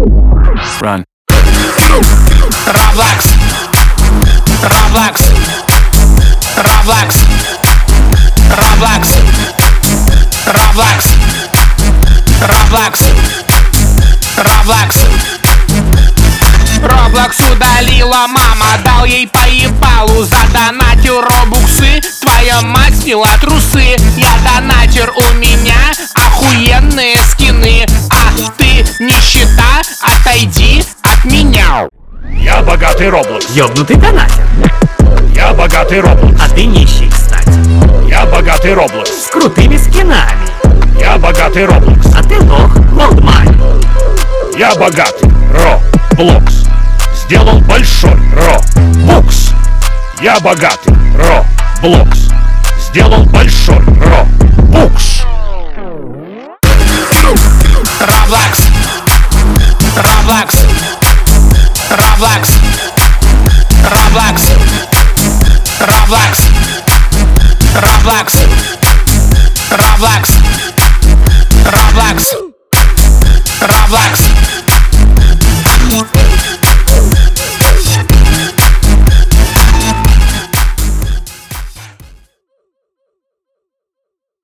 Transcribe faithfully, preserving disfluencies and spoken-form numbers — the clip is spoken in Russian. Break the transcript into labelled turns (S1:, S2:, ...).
S1: Run.
S2: Roblox. Roblox. Roblox. Roblox. Roblox. Roblox. Roblox. Роблокс удалила мама, дал ей по ебалу, задонатил робуксы. Твоя мать сняла трусы. Я донатер, у меня охуенные скины. А ты нищета, отойди от меня.
S3: Я богатый Роблокс.
S4: Ёбнутый донатер.
S3: Я богатый Роблокс.
S4: А ты нищий, кстати.
S3: Я богатый Роблокс.
S4: С крутыми скинами.
S3: Я богатый Роблокс.
S4: А ты лох, лолдмайн.
S3: Я богатый Роблокс. Сделал большой Робукс. Я богатый Роблокс. Сделал большой Робукс.